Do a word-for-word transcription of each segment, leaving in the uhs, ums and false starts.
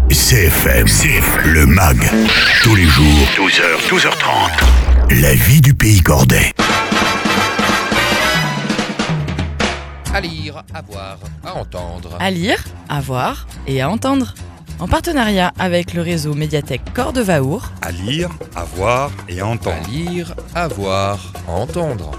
C F M, C F M, le M A G, tous les jours, douze heures, douze heures trente. La vie du pays cordais. À lire, à voir, à entendre. À lire, à voir et à entendre. En partenariat avec le réseau Médiathèque Cordevaour. À lire, à voir et à À entendre. lire, à voir, à entendre.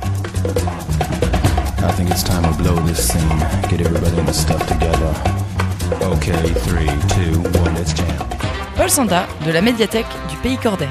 I think it's time to blow this scene. Get everybody in the stuff together. Okay, three, two, one, let's jam. Paul Sanda de la Médiathèque du Pays Cordais.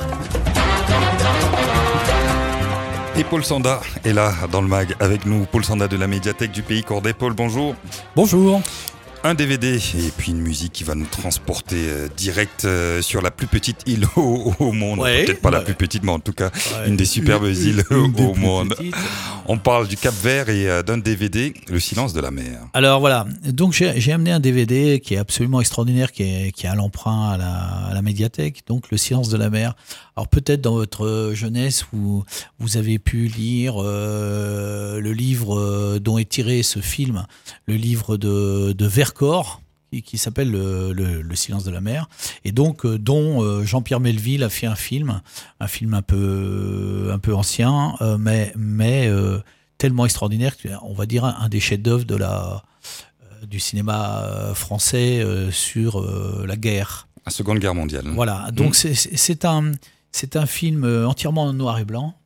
Et Paul Sanda est là dans le M A G avec nous. Paul Sanda de la médiathèque du Pays Cordais. Paul, bonjour. Bonjour. Un D V D et puis une musique qui va nous transporter euh, direct euh, sur la plus petite île au, au monde. Ouais, Peut-être pas la ouais. plus petite, mais en tout cas Ouais. une des superbes Une- îles une des au plus monde. petites. On parle du Cap Vert et euh, d'un D V D, Le silence de la mer. Alors voilà, donc j'ai, j'ai amené un D V D qui est absolument extraordinaire, qui est, qui est à l'emprunt à la, à la médiathèque, donc Le silence de la mer. Alors peut-être dans votre jeunesse, vous, vous avez pu lire euh, le livre euh, dont est tiré ce film, le livre de, de Vercors, qui, qui s'appelle le, le, Le silence de la mer, et donc euh, dont euh, Jean-Pierre Melville a fait un film, un film un peu, un peu ancien, euh, mais, mais euh, tellement extraordinaire, on va dire un, un des chefs-d'œuvre de la, euh, du cinéma euh, français euh, sur euh, la guerre. La Seconde Guerre mondiale. Voilà, donc Mm. c'est, c'est, c'est un, c'est un film euh, entièrement en noir et blanc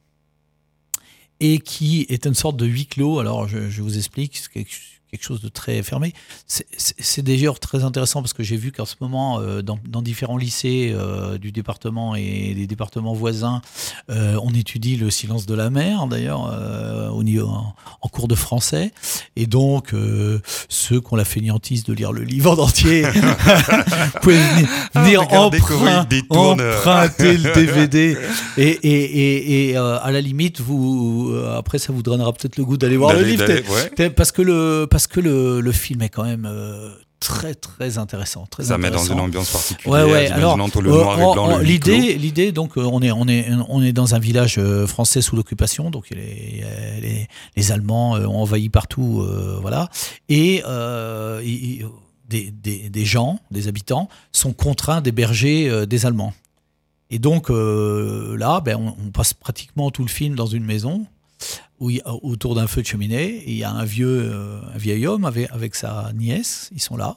et qui est une sorte de huis clos. Alors je, je vous explique, c'est quelque, quelque chose de très fermé. C'est, c'est, c'est d'ailleurs très intéressant parce que j'ai vu qu'en ce moment, euh, dans, dans différents lycées euh, du département et des départements voisins, euh, on étudie le silence de la mer, d'ailleurs, euh, au niveau, en, en cours de français. Et donc, euh, ceux qui ont la fainéantise de lire le livre en entier, vous pouvez venir, venir Ah, regardez comment il emprunt- détourne. emprunter le D V D. Et, et, et, et euh, à la limite, vous, euh, après, ça vous donnera peut-être le goût d'aller voir le D'aller- livre. d'aller- T'es- ouais. t'es- Parce que, le, parce que le, le film est quand même euh, très, très intéressant. Très Ça met dans intéressant. une ambiance particulière. Ouais, ouais. j'imagine, Alors, entre le euh, noir et en- blanc, en- le huis clos. l'idée, l'idée, donc, euh, on est, on est, on est dans un village euh, français sous l'occupation, donc les, les, les Allemands euh, ont envahi partout, euh, voilà, et euh, ils- des, des, des gens, des habitants, sont contraints d'héberger euh, des Allemands. Et donc euh, là, ben, on, on passe pratiquement tout le film dans une maison où il y a- autour d'un feu de cheminée, et il y a un vieux, euh, un vieil homme avec, avec sa nièce, ils sont là.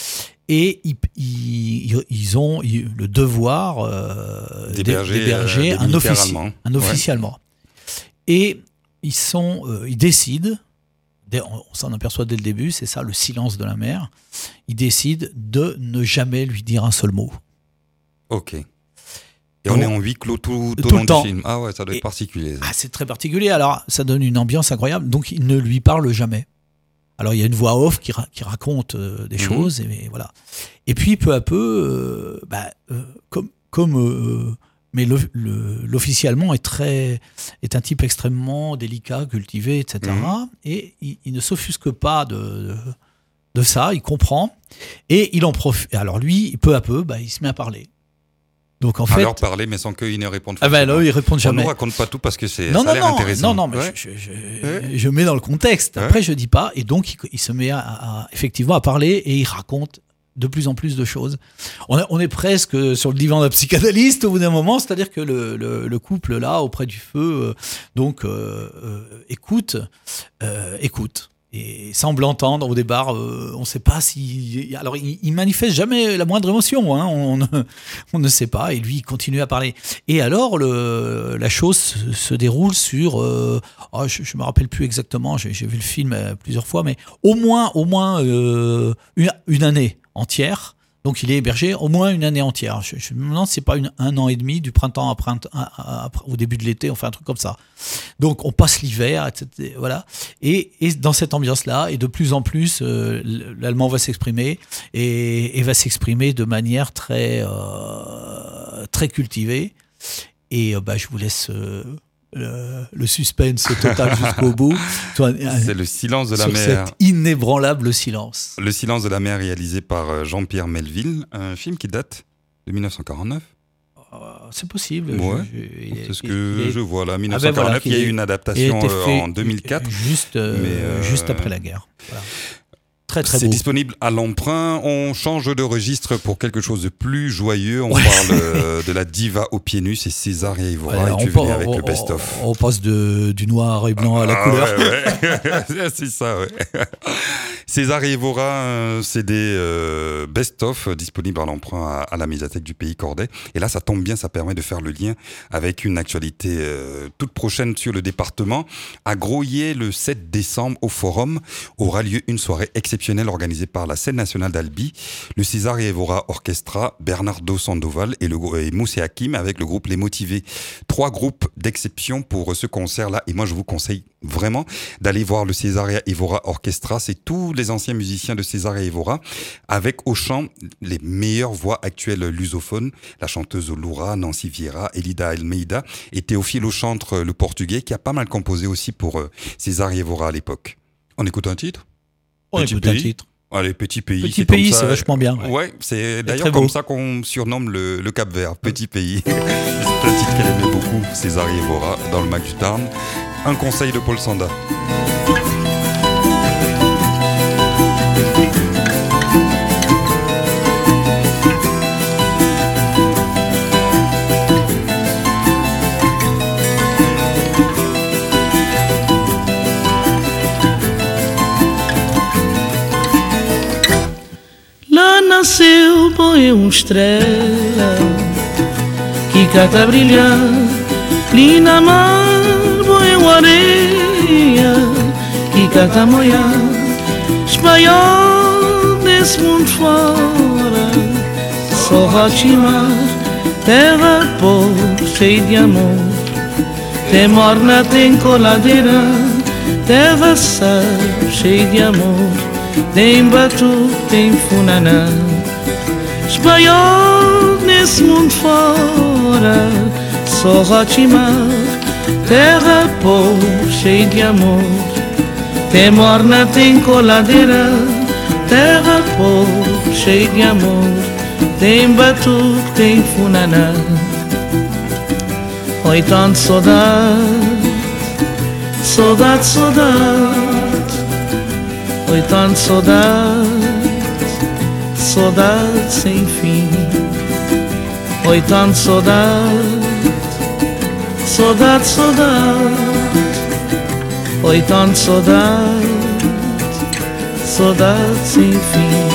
Et ils, ils, ils ont le devoir euh, D'héberger, d'héberger euh, des un, militaires officier, allemands. un Ouais. officier allemand. Et ils, sont, euh, ils décident, dès- on s'en aperçoit dès le début, c'est ça, le silence de la mer, ils décident de ne jamais lui dire un seul mot. Ok. Et Bon. on est en huis clos tout, tout, Tout au long le temps. du film. Ah ouais, ça doit être Et- particulier. ça. Ah, c'est très particulier. Alors, ça donne une ambiance incroyable. Donc, il ne lui parle jamais. Alors, il y a une voix off qui, ra- qui raconte euh, des Mhm. choses. Et, mais voilà. Et puis, peu à peu, euh, bah, euh, comme. comme euh, mais le, le- l'officier allemand est, très, est un type extrêmement délicat, cultivé, et cetera. Mhm. Et il, il ne s'offusque pas de, de, de ça. Il comprend. Et il en profite. Alors, lui, peu à peu, bah, il se met à parler. Donc, en À fait. leur parler, mais sans qu'ils ne répondent Ah ben forcément. là, ils répondent On jamais. ne raconte pas tout parce que c'est, Non, ça non, a l'air non, intéressant. non, non, mais Ouais. je, je- je- Ouais. je mets dans le contexte. Ouais. Après, je dis pas. Et donc, il, il se met à, à- effectivement à parler et il raconte de plus en plus de choses. On, a- on est presque sur le divan d'un psychanalyste au bout d'un moment, c'est-à-dire que le, le- le couple là, auprès du feu, euh, donc euh, euh, écoute, euh, écoute. Et semble entendre au départ, euh, on ne sait pas si. Alors, il, il manifeste jamais la moindre émotion, hein, on, ne, on ne sait pas. Et lui, il continue à parler. Et alors, le, la chose se, se déroule sur. Euh, oh, je ne me rappelle plus exactement, j'ai, j'ai vu le film euh, plusieurs fois, mais au moins, au moins euh, une, une année entière. Donc, il est hébergé au moins une année entière. Je, je me demande si c'est pas une, un an et demi, du printemps à printemps, à- à- au début de l'été, on fait un truc comme ça. Donc, on passe l'hiver, et cetera. Voilà. Et, et dans cette ambiance-là, et de plus en plus, euh, l'allemand va s'exprimer et, et va s'exprimer de manière très, euh, très cultivée. Et euh, bah, je vous laisse euh, le, le suspense total jusqu'au bout. Toi, C'est Le silence de la sur mer. cet inébranlable silence. Le silence de la mer réalisé par euh, Jean-Pierre Melville, un film qui date de dix-neuf cent quarante-neuf. Euh, c'est possible. Ouais. Je- je- il est- C'est ce il- que il est- je vois là, Ah ben dix-neuf cent quarante-neuf. voilà, il y a qu'il eu une il a adaptation été euh, fait en deux mille quatre. Juste, euh, mais, euh, juste après la guerre. Voilà. très très C'est beau. disponible à l'emprunt. On change de registre pour quelque chose de plus joyeux. On ouais. parle euh, de la diva aux pieds nus, c'est Césaria Évora. Ouais, et tu pa- venais avec on, le best-of. On passe de, du noir et blanc à la ah, couleur. Ouais, ouais. C'est ça, ouais. Césaria Évora, un C D euh, best-of disponible à l'emprunt à, à la médiathèque du Pays Cordais. Et là, ça tombe bien, ça permet de faire le lien avec une actualité euh, toute prochaine sur le département. À Groyer, le sept décembre, au Forum, aura lieu une soirée exceptionnelle organisée par la Scène nationale d'Albi, le Césaria Évora Orchestra, Bernardo Sandoval et, le, et Moussé Hakim avec le groupe Les Motivés. Trois groupes d'exception pour ce concert-là. Et moi, je vous conseille vraiment d'aller voir le Césaria Évora Orchestra. C'est tous les anciens musiciens de Césaria Évora avec au chant les meilleures voix actuelles lusophones, la chanteuse Loura, Nancy Vieira, Elida Almeida et Théophile Auchantre, le portugais, qui a pas mal composé aussi pour euh, Césaria Évora à l'époque. On écoute un titre ? On Petit écoute pays. un titre. Allez, Petit Pays. Petit c'est Pays, comme ça. c'est vachement bien. Ouais, Ouais, c'est c'est d'ailleurs comme ça qu'on surnomme le, le Cap-Vert, Petit Pays. C'est un titre qu'elle aimait beaucoup, Césaria Évora, dans le Mac du Tarn. Un conseil de Paul Sanda. Lá nasceu, põe uma estrela que cata a brilhar, ali na mar, põe uma areia que cata a moiar, espanhol desse mundo fora, só rotimar, terra pobre, cheia de amor, tem morna, tem coladeira, terra sal, cheia de amor. Tem batu, tem funaná, espanhol nesse mundo fora, só rotimar, terra pobre, cheia de amor. Tem morna, tem coladeira, terra pobre, cheia de amor. Tem batu, tem funaná. Oi, tanto saudade, saudade, saudade. Oi, tanta saudade, saudade sem fim. Oi, tanta saudade, saudade, saudade. Oi, tanta saudade, saudade sem fim.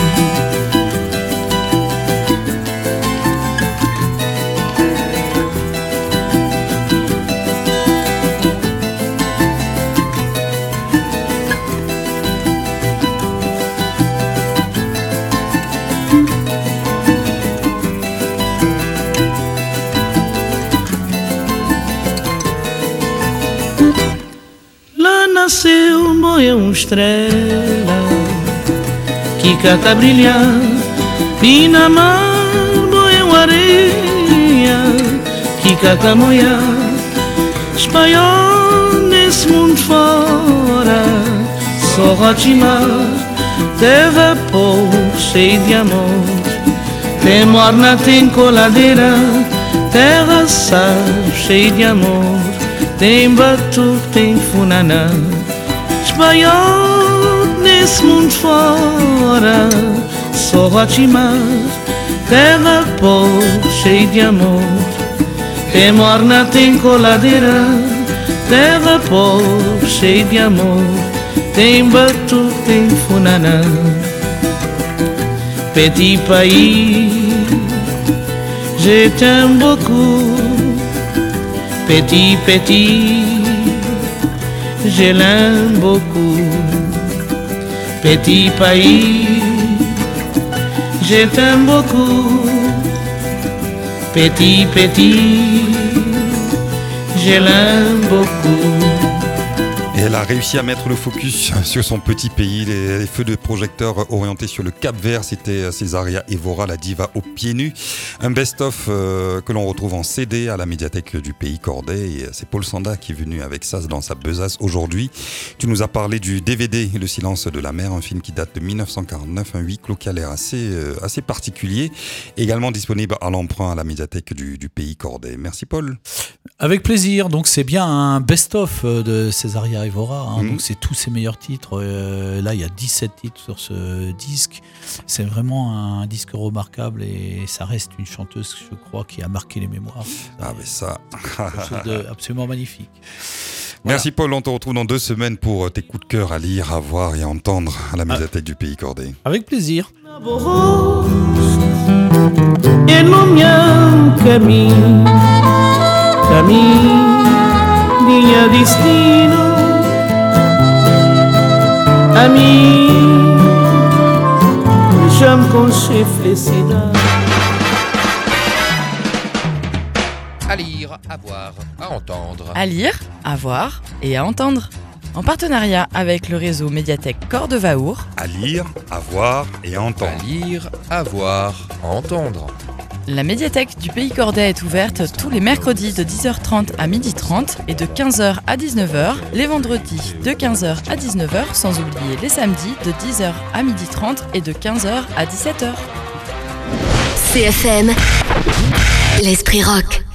Nasceu, boia uma estrela que cata a brilhar, e na mar, boia uma areia que cata a moiar, espanhol nesse mundo fora, só rotimar, terra pobre, cheia de amor, tem morna, tem coladeira, terra sal, cheia de amor. Tem batu, tem funaná, espanhol nesse mundo fora, só rotimar, terra pobre, cheia de amor. Tem morna, tem coladeira, terra pobre, cheia de amor. Tem batu, tem funaná. Petit pays, je t'aime beaucoup. Petit, petit, je l'aime beaucoup. Petit pays, je t'aime beaucoup. Petit, petit, je l'aime beaucoup. Et elle a réussi à mettre le focus sur son petit pays, les, les feux de projecteur orientés sur le Cap-Vert. C'était Césaria Évora, la diva aux pieds nus. Un best-of euh, que l'on retrouve en C D à la médiathèque du Pays Cordais. Et c'est Paul Sanda qui est venu avec ça dans sa besace aujourd'hui. Tu nous as parlé du D V D Le Silence de la mer, un film qui date de dix-neuf cent quarante-neuf, un huis clos qui a l'air assez, euh, assez particulier. Également disponible à l'emprunt à la médiathèque du, du Pays Cordais. Merci Paul. Avec plaisir. Donc c'est bien un best-of de Césaria Évora. Evora, hein, Mmh. donc c'est tous ses meilleurs titres. Euh, là, il y a dix-sept titres sur ce disque. C'est vraiment un disque remarquable et ça reste une chanteuse, je crois, qui a marqué les mémoires. Ah, mais ça. Quelque chose de absolument magnifique. Merci Paul, on te retrouve dans deux semaines pour tes coups de cœur à lire, à voir et à entendre à la médiathèque du Pays Cordé. Avec plaisir. E no meu caminho, caminho, minha destino, a mim, já me conchei felicidade. À lire, à voir, à entendre. À lire, à voir et à entendre. En partenariat avec le réseau Médiathèque Cordevaour. À lire, à voir et à À entendre. lire, à voir, à entendre. La médiathèque du Pays Cordais est ouverte tous les mercredis de dix heures trente à midi trente et de quinze heures à dix-neuf heures, les vendredis de quinze heures à dix-neuf heures, sans oublier les samedis de dix heures à midi trente et de quinze heures à dix-sept heures. C F M, l'esprit rock.